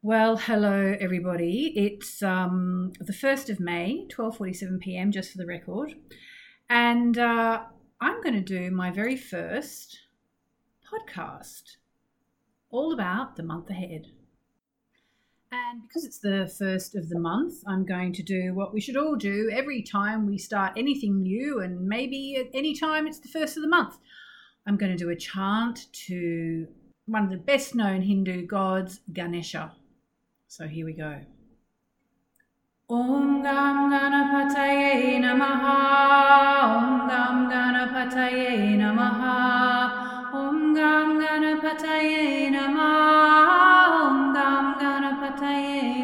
Well, hello everybody. It's the 1st of May, 12:47 p.m. just for the record. And I'm going to do my very first podcast all about the month ahead. And because it's the first of the month, I'm going to do what we should all do every time we start anything new, and maybe at any time it's the first of the month. I'm going to do a chant to one of the best known Hindu gods, Ganesha. So here we go. Om Gam Ganapataye Namaha. Om Gam Ganapataye Namaha. Om Gam Ganapataye Namaha. Om Gam Ganapataye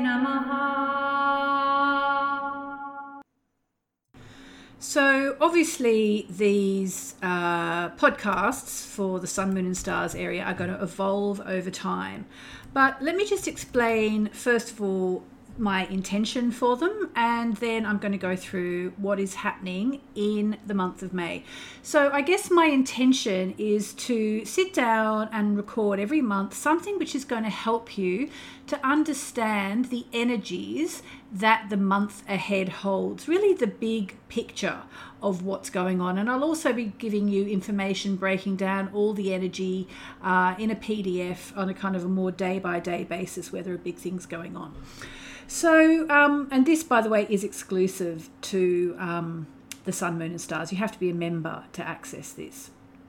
Namaha. So obviously these podcasts for the Sun, Moon and Stars area are going to evolve over time. But let me just explain, first of all, my intention for them, and then I'm going to go through what is happening in the month of May. So I guess my intention is to sit down and record every month something which is going to help you to understand the energies that the month ahead holds, really the big picture of what's going on. And I'll also be giving you information breaking down all the energy in a PDF on a kind of a more day-by-day basis where there are big things going on. So, and this, by the way, is exclusive to the Sun, Moon and Stars. You have to be a member to access this.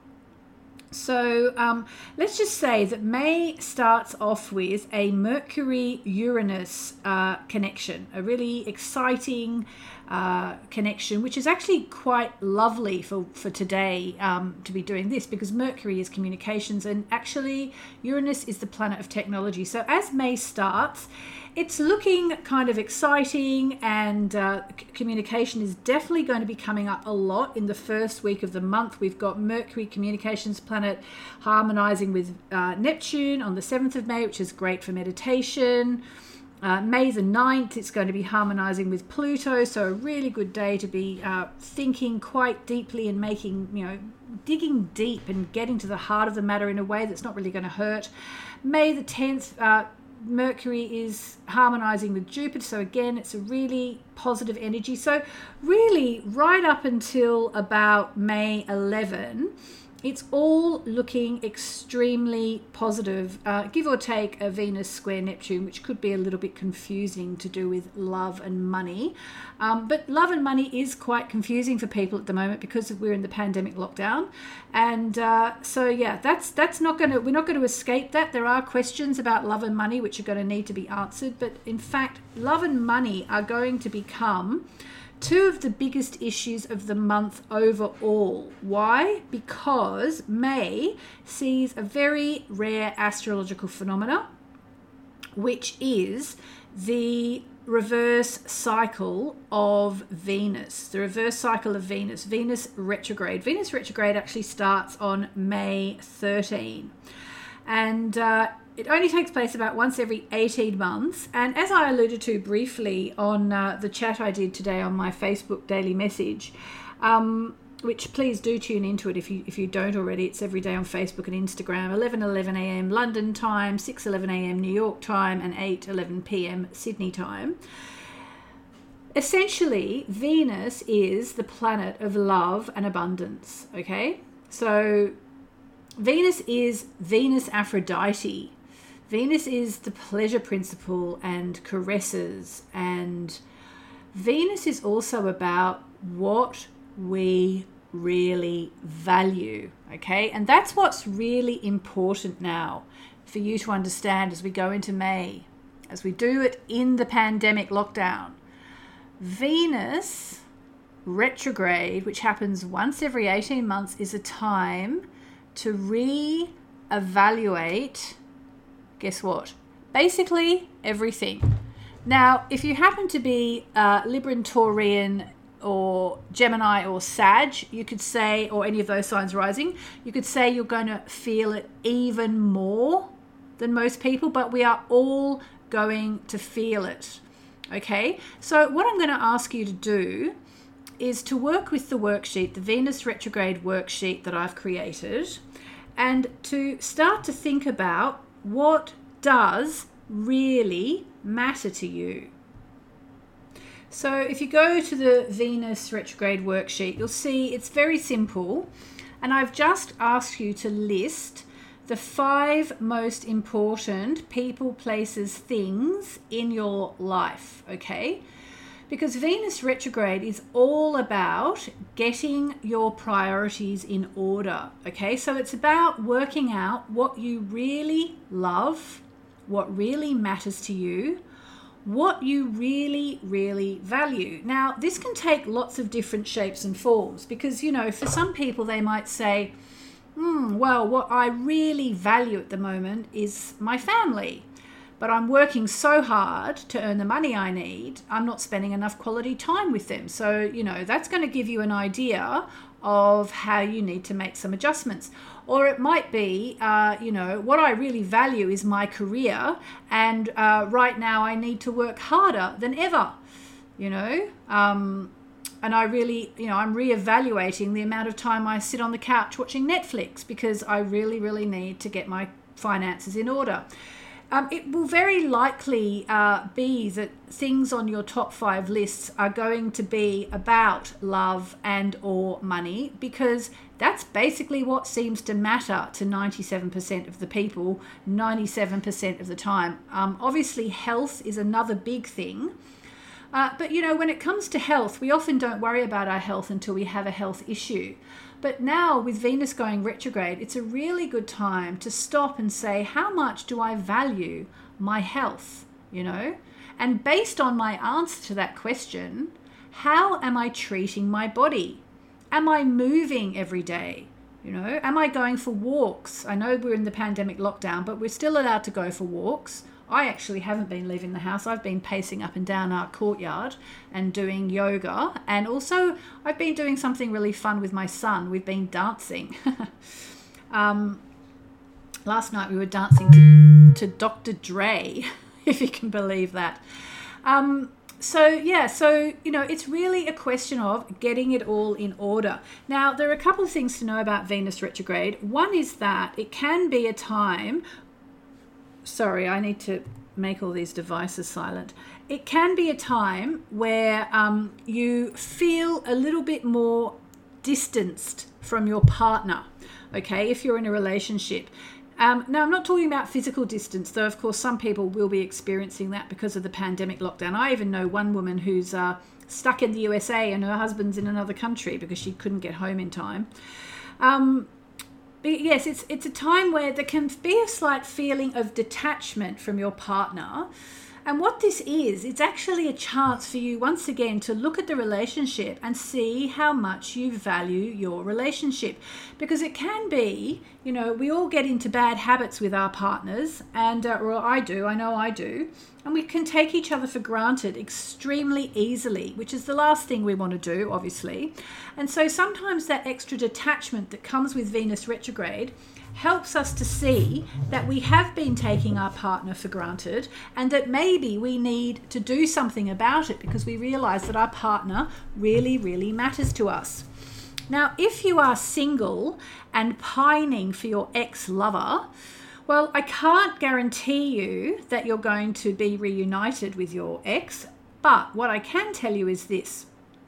So let's just say that May starts off with a Mercury-Uranus connection, a really exciting connection, which is actually quite lovely for today to be doing this, because Mercury is communications and actually Uranus is the planet of technology. So as May starts, it's looking kind of exciting, and communication is definitely going to be coming up a lot in the first week of the month. We've got Mercury, communications planet, harmonizing with Neptune on the 7th of May, which is great for meditation. May the 9th, it's going to be harmonizing with Pluto, so a really good day to be thinking quite deeply and making, digging deep and getting to the heart of the matter in a way that's not really going to hurt. May the 10th, Mercury is harmonizing with Jupiter, so again it's a really positive energy. So really right up until about May 11, it's all looking extremely positive, give or take a Venus square Neptune, which could be a little bit confusing to do with love and money. But love and money is quite confusing for people at the moment because we're in the pandemic lockdown. And so, yeah, that's not going to, we're not going to escape that. There are questions about love and money which are going to need to be answered. But in fact, love and money are going to become two of the biggest issues of the month overall. Why? Because May sees a very rare astrological phenomena, which is the reverse cycle of Venus. The reverse cycle of Venus. Venus retrograde. Venus retrograde actually starts on May 13. And it only takes place about once every 18 months. And as I alluded to briefly on the chat I did today on my Facebook daily message, which please do tune into it if you don't already. It's every day on Facebook and Instagram, 11:11 a.m. London time, 6:11 a.m. New York time, and 8:11 p.m. Sydney time. Essentially, Venus is the planet of love and abundance, okay? So Venus is Venus Aphrodite. Venus is the pleasure principle and caresses, and Venus is also about what we really value, okay? And that's what's really important now for you to understand as we go into May, as we do it in the pandemic lockdown. Venus retrograde, which happens once every 18 months, is a time to re-evaluate, guess what? Basically everything. Now, if you happen to be Libra, Taurian, or Gemini or Sag, you could say, or any of those signs rising, you could say you're going to feel it even more than most people, but we are all going to feel it. Okay, so what I'm going to ask you to do is to work with the worksheet, the Venus retrograde worksheet that I've created, and to start to think about what does really matter to you? So if you go to the Venus retrograde worksheet, you'll see it's very simple. And I've just asked you to list the 5 most important people, places, things in your life, okay? Because Venus retrograde is all about getting your priorities in order, okay? So it's about working out what you really love, what really matters to you, what you really, really value. Now, this can take lots of different shapes and forms because, you know, for some people they might say, well, what I really value at the moment is my family, but I'm working so hard to earn the money I need, I'm not spending enough quality time with them. So, you know, that's going to give you an idea of how you need to make some adjustments. Or it might be, you know, what I really value is my career, and right now I need to work harder than ever, you know. And I really, you know, I'm reevaluating the amount of time I sit on the couch watching Netflix because I really, really need to get my finances in order. It will very likely be that things on your top 5 lists are going to be about love and or money, because that's basically what seems to matter to 97% of the people, 97% of the time. Obviously, health is another big thing. But, you know, when it comes to health, we often don't worry about our health until we have a health issue. But now with Venus going retrograde, it's a really good time to stop and say, how much do I value my health, you know? And based on my answer to that question, how am I treating my body? Am I moving every day? You know, am I going for walks? I know we're in the pandemic lockdown, but we're still allowed to go for walks. I actually haven't been leaving the house. I've been pacing up and down our courtyard and doing yoga. And also I've been doing something really fun with my son. We've been dancing. Last night we were dancing to Dr. Dre, if you can believe that. So, you know, it's really a question of getting it all in order. Now, there are a couple of things to know about Venus retrograde. One is that it can be a time... Sorry, I need to make all these devices silent. It can be a time where you feel a little bit more distanced from your partner, okay, if you're in a relationship. Now, I'm not talking about physical distance, though, of course, some people will be experiencing that because of the pandemic lockdown. I even know one woman who's stuck in the USA and her husband's in another country because she couldn't get home in time. But yes, it's a time where there can be a slight feeling of detachment from your partner. And what this is, it's actually a chance for you once again to look at the relationship and see how much you value your relationship. Because it can be, you know, we all get into bad habits with our partners, and well, I know I do. And we can take each other for granted extremely easily, which is the last thing we want to do, obviously. And so sometimes that extra detachment that comes with Venus retrograde helps us to see that we have been taking our partner for granted and that maybe we need to do something about it because we realize that our partner really, really matters to us. Now, if you are single and pining for your ex-lover, well, I can't guarantee you that you're going to be reunited with your ex, but what I can tell you is this.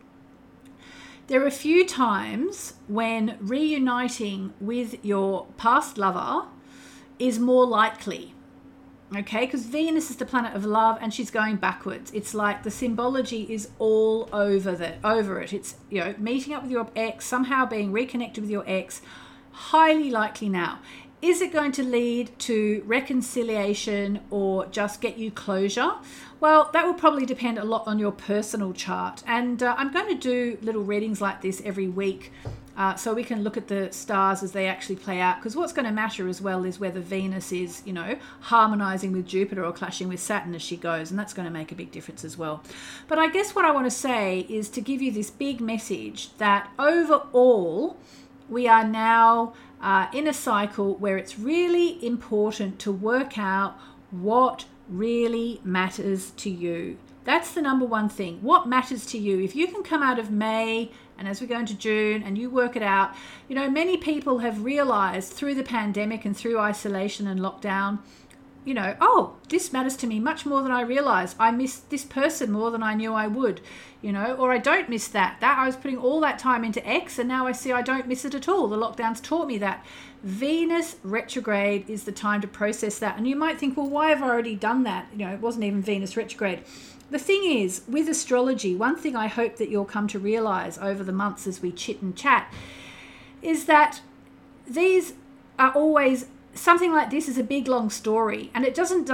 There are a few times when reuniting with your past lover is more likely, okay? Because Venus is the planet of love and she's going backwards. It's like the symbology is all over it. It's, you know, meeting up with your ex, somehow being reconnected with your ex, highly likely now. Is it going to lead to reconciliation or just get you closure? Well, that will probably depend a lot on your personal chart. And I'm going to do little readings like this every week so we can look at the stars as they actually play out. Because what's going to matter as well is whether Venus is, you know, harmonizing with Jupiter or clashing with Saturn as she goes. And that's going to make a big difference as well. But I guess what I want to say is to give you this big message that overall, we are now in a cycle where it's really important to work out what really matters to you. That's the number one thing. What matters to you? If you can come out of May and as we go into June and you work it out, you know, many people have realized through the pandemic and through isolation and lockdown, you know, oh, this matters to me much more than I realize. I miss this person more than I knew I would, you know, or I don't miss that. That I was putting all that time into X, and now I see I don't miss it at all. The lockdowns taught me that. Venus retrograde is the time to process that. And you might think, well, why have I already done that? You know, it wasn't even Venus retrograde. The thing is, with astrology, one thing I hope that you'll come to realize over the months as we chit and chat is that these are always, something like this is a big long story, and it doesn't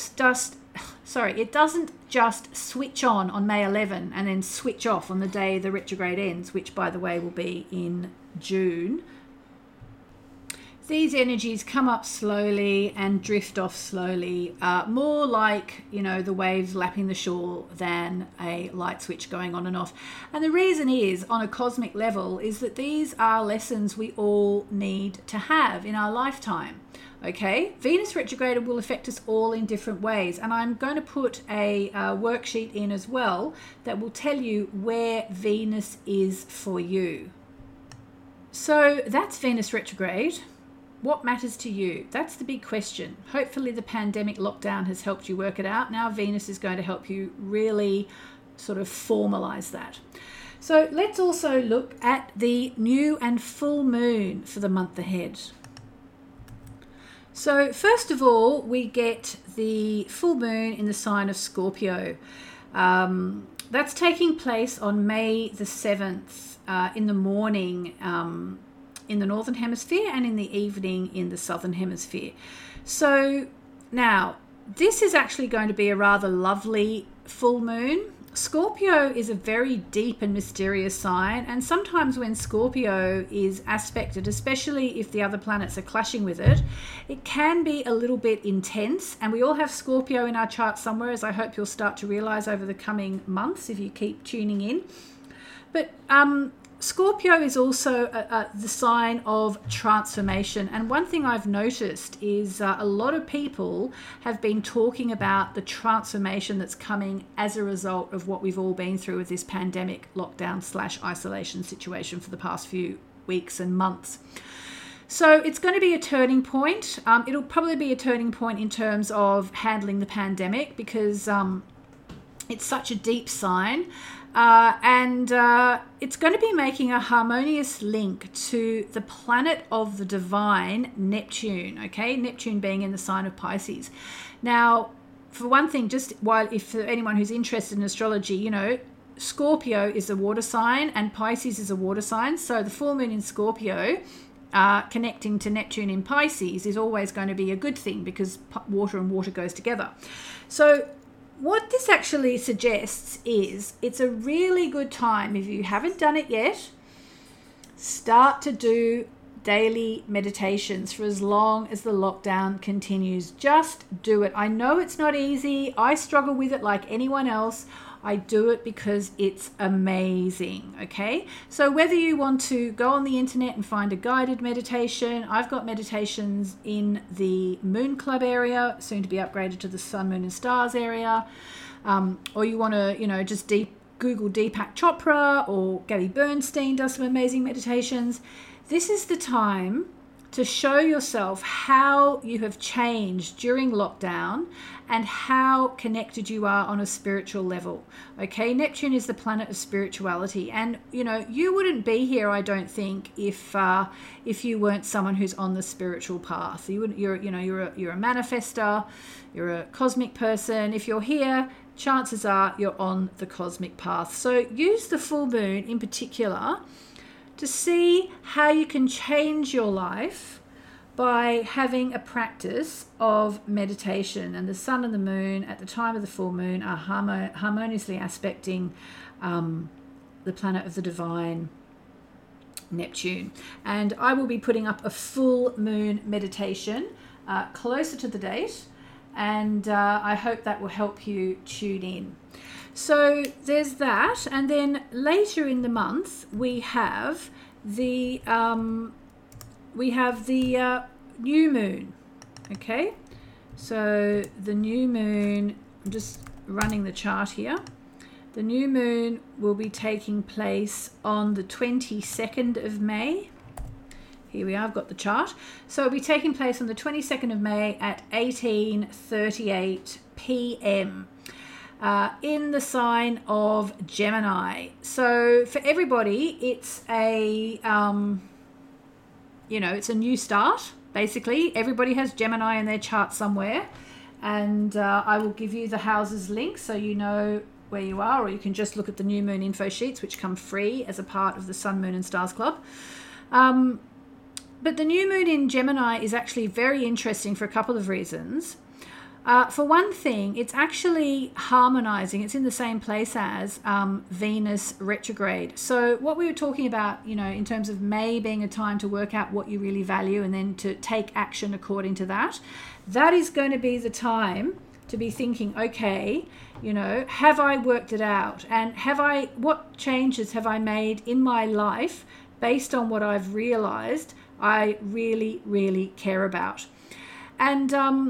it doesn't just switch on May 11 and then switch off on the day the retrograde ends, which by the way will be in June. These energies come up slowly and drift off slowly, more like, you know, the waves lapping the shore than a light switch going on and off. And the reason is, on a cosmic level, is that these are lessons we all need to have in our lifetime. Okay, Venus retrograde will affect us all in different ways, and I'm going to put a worksheet in as well that will tell you where Venus is for you. So that's Venus retrograde. What matters to you? That's the big question. Hopefully the pandemic lockdown has helped you work it out. Now Venus is going to help you really sort of formalize that. So let's also look at the new and full moon for the month ahead. So first of all, we get the full moon in the sign of Scorpio. That's taking place on May the 7th in the morning in the Northern Hemisphere and in the evening in the Southern Hemisphere. So now, this is actually going to be a rather lovely full moon. Scorpio is a very deep and mysterious sign, and sometimes when Scorpio is aspected, especially if the other planets are clashing with it, it can be a little bit intense. And we all have Scorpio in our chart somewhere, as I hope you'll start to realize over the coming months if you keep tuning in. But Scorpio is also the sign of transformation. And one thing I've noticed is a lot of people have been talking about the transformation that's coming as a result of what we've all been through with this pandemic lockdown / isolation situation for the past few weeks and months. So it's going to be a turning point. It'll probably be a turning point in terms of handling the pandemic, because it's such a deep sign. And it's going to be making a harmonious link to the planet of the divine, Neptune, okay? Neptune being in the sign of Pisces. Now, for one thing, just while, if for anyone who's interested in astrology, you know, Scorpio is a water sign and Pisces is a water sign. So the full moon in Scorpio connecting to Neptune in Pisces is always going to be a good thing, because water and water goes together. So what this actually suggests is it's a really good time, if you haven't done it yet, start to do daily meditations for as long as the lockdown continues. Just do it. I know it's not easy. I struggle with it like anyone else. I do it because it's amazing, okay? So whether you want to go on the internet and find a guided meditation, I've got meditations in the Moon Club area, soon to be upgraded to the Sun, Moon and Stars area, or you want to, you know, just Google Deepak Chopra, or Gabby Bernstein does some amazing meditations. This is the time to show yourself how you have changed during lockdown and how connected you are on a spiritual level. Okay, Neptune is the planet of spirituality, and you know, you wouldn't be here, I don't think, if you weren't someone who's on the spiritual path. You're a manifestor, you're a cosmic person. If you're here, chances are you're on the cosmic path. So use the full moon in particular to see how you can change your life by having a practice of meditation. And the sun and the moon at the time of the full moon are harmoniously aspecting the planet of the divine, Neptune. And I will be putting up a full moon meditation closer to the date, and I hope that will help you tune in. So there's that, and then later in the month we have the new moon. Okay, so the new moon, I'm just running the chart here. The new moon will be taking place on the 22nd of May Here we are, I've got the chart. So it'll be taking place on the 22nd of May at 18:38 p.m. In the sign of Gemini. So for everybody, it's a, it's a new start, basically. Everybody has Gemini in their chart somewhere. And I will give you the houses link so you know where you are, or you can just look at the new moon info sheets, which come free as a part of the Sun, Moon and Stars Club. But the new moon in Gemini is actually very interesting for a couple of reasons. For one thing, it's actually harmonizing. It's in the same place as Venus retrograde. So what we were talking about, in terms of May being a time to work out what you really value and then to take action according to that, that is going to be the time to be thinking, okay, have I worked it out? And what changes have I made in my life based on what I've realized I really, really care about? And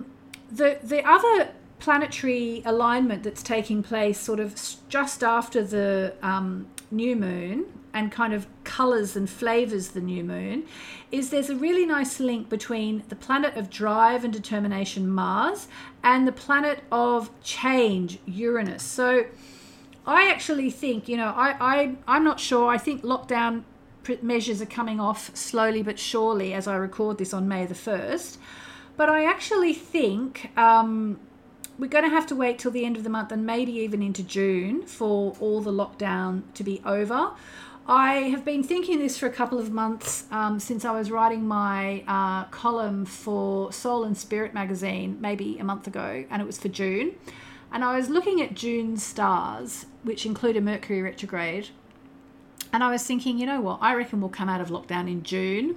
the other planetary alignment that's taking place sort of just after the new moon and kind of colors and flavors the new moon is there's a really nice link between the planet of drive and determination, Mars, and the planet of change, Uranus. So I actually think, I'm not sure. I think lockdown measures are coming off slowly but surely as I record this on May the 1st. But I actually think we're going to have to wait till the end of the month and maybe even into June for all the lockdown to be over. I have been thinking this for a couple of months since I was writing my column for Soul and Spirit magazine maybe a month ago, and it was for June. And I was looking at June's stars, which include a Mercury retrograde, and I was thinking, you know what, I reckon we'll come out of lockdown in June.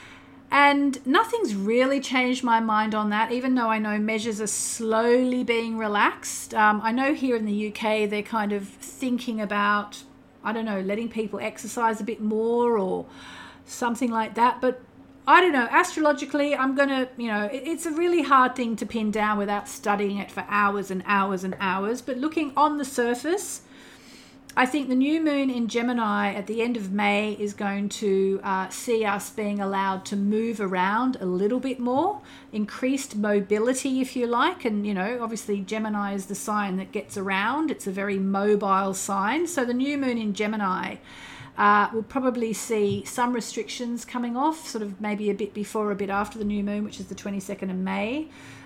And nothing's really changed my mind on that, even though I know measures are slowly being relaxed. I know here in the UK, they're kind of thinking about, letting people exercise a bit more or something like that. But I don't know, astrologically, I'm going to, it's a really hard thing to pin down without studying it for hours and hours and hours. But looking on the surface, I think the new moon in Gemini at the end of May is going to see us being allowed to move around a little bit more, increased mobility, if you like. And, obviously Gemini is the sign that gets around. It's a very mobile sign. So the new moon in Gemini will probably see some restrictions coming off, sort of maybe a bit before or a bit after the new moon, which is the 22nd of May.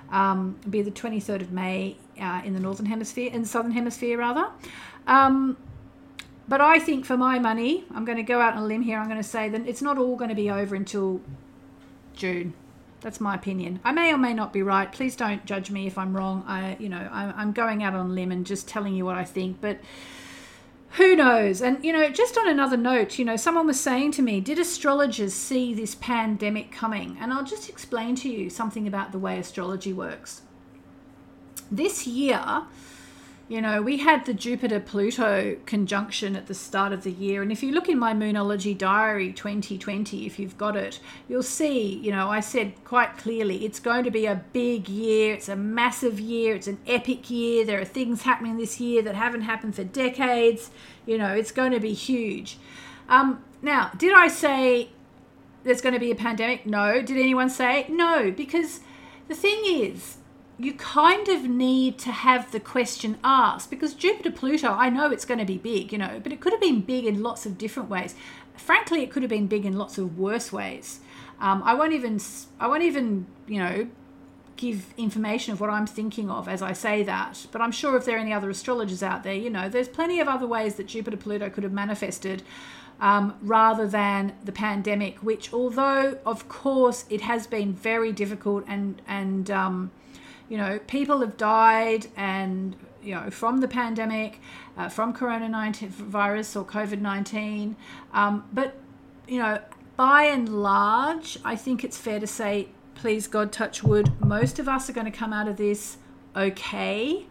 Be the 23rd of May in the southern hemisphere rather. But I think for my money, I'm going to go out on a limb here. I'm going to say that it's not all going to be over until June. That's my opinion. I may or may not be right. Please don't judge me if I'm wrong. I'm going out on a limb and just telling you what I think. But who knows? And, just on another note, someone was saying to me, did astrologers see this pandemic coming? And I'll just explain to you something about the way astrology works. This year, we had the Jupiter-Pluto conjunction at the start of the year. And if you look in my Moonology Diary 2020, if you've got it, you'll see, I said quite clearly, it's going to be a big year. It's a massive year. It's an epic year. There are things happening this year that haven't happened for decades. It's going to be huge. Now, did I say there's going to be a pandemic? No. Did anyone say? No, because the thing is, you kind of need to have the question asked, because Jupiter-Pluto, I know it's going to be big, but it could have been big in lots of different ways. Frankly, it could have been big in lots of worse ways. I won't even, give information of what I'm thinking of as I say that. But I'm sure if there are any other astrologers out there, there's plenty of other ways that Jupiter-Pluto could have manifested rather than the pandemic, which although, of course, it has been very difficult and people have died and, from the pandemic, from coronavirus or COVID-19. But, by and large, I think it's fair to say, please God, touch wood, most of us are going to come out of this okay.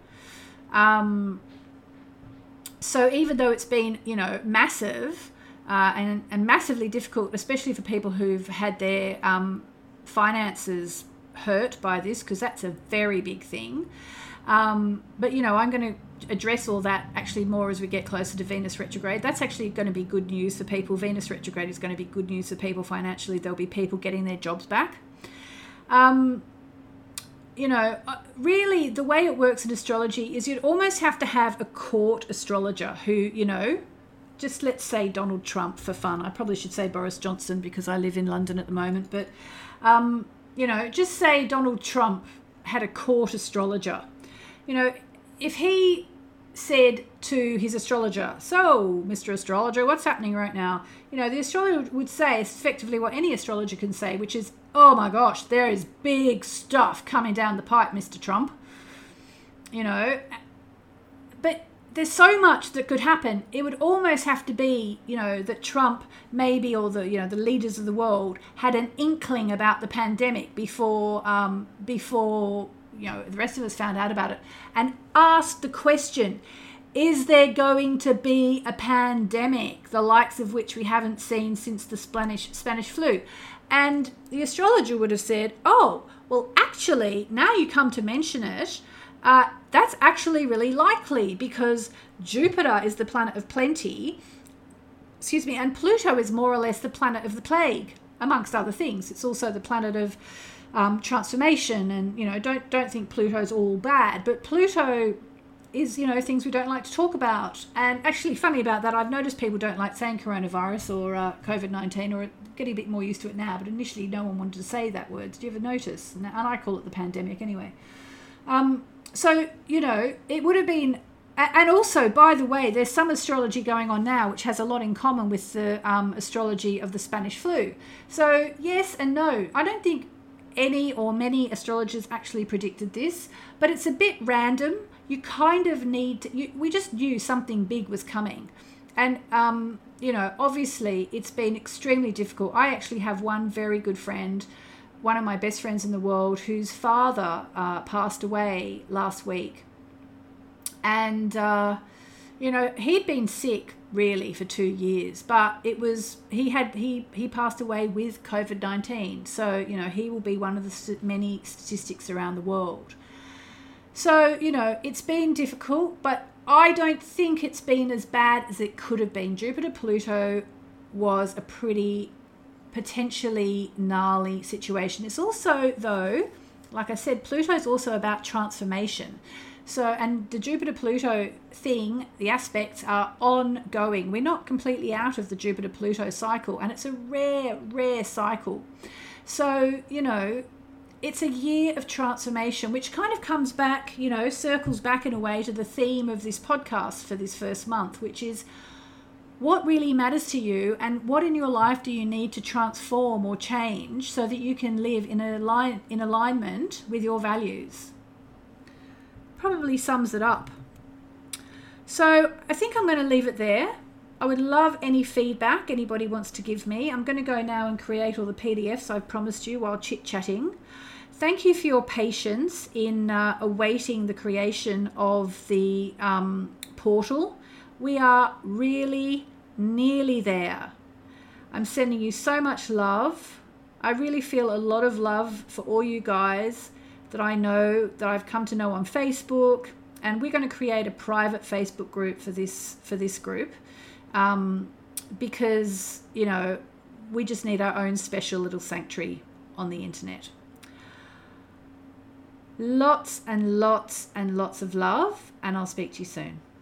So even though it's been, massive and massively difficult, especially for people who've had their finances hurt by this, because that's a very big thing. But, I'm going to address all that actually more as we get closer to Venus retrograde. That's actually going to be good news for people. Venus retrograde is going to be good news for people financially. There'll be people getting their jobs back. Really the way it works in astrology is you'd almost have to have a court astrologer who, just let's say Donald Trump for fun. I probably should say Boris Johnson because I live in London at the moment. But, just say Donald Trump had a court astrologer. If he said to his astrologer, "So, Mr. Astrologer, what's happening right now?" The astrologer would say effectively what any astrologer can say, which is, "Oh my gosh, there is big stuff coming down the pipe, Mr. Trump." But there's so much that could happen. It would almost have to be, that Trump maybe, or the leaders of the world had an inkling about the pandemic before the rest of us found out about it, and asked the question, is there going to be a pandemic, the likes of which we haven't seen since the Spanish flu? And the astrologer would have said, oh, well, actually, now you come to mention it, that's actually really likely because Jupiter is the planet of plenty, and Pluto is more or less the planet of the plague, amongst other things. It's also the planet of transformation, and don't think Pluto's all bad, but Pluto is things we don't like to talk about. And actually, funny about that, I've noticed people don't like saying coronavirus or COVID-19, or getting a bit more used to it now, but initially no one wanted to say that word. Did you ever notice? And I call it the pandemic anyway. So it would have been, and also, by the way, there's some astrology going on now which has a lot in common with the astrology of the Spanish flu. So yes and no. I don't think any or many astrologers actually predicted this, but it's a bit random. You kind of need to, we just knew something big was coming. And, obviously it's been extremely difficult. I actually have one very good friend, one of my best friends in the world, whose father passed away last week. And, he'd been sick really for 2 years, but he passed away with COVID-19. So, he will be one of the many statistics around the world. So, it's been difficult, but I don't think it's been as bad as it could have been. Jupiter-Pluto was a pretty potentially gnarly situation. It's also, though, like I said, Pluto's also about transformation. So, and the Jupiter-Pluto thing, the aspects are ongoing. We're not completely out of the Jupiter-Pluto cycle, and it's a rare, rare cycle. So, it's a year of transformation, which kind of comes back, circles back in a way to the theme of this podcast for this first month, which is what really matters to you and what in your life do you need to transform or change so that you can live in alignment with your values. Probably sums it up. So I think I'm going to leave it there. I would love any feedback anybody wants to give me. I'm going to go now and create all the PDFs I've promised you while chit-chatting. Thank you for your patience in awaiting the creation of the portal. We are really nearly there. I'm sending you so much love. I really feel a lot of love for all you guys that I know, that I've come to know on Facebook, and we're going to create a private Facebook group for this group because we just need our own special little sanctuary on the internet. Lots and lots and lots of love, and I'll speak to you soon.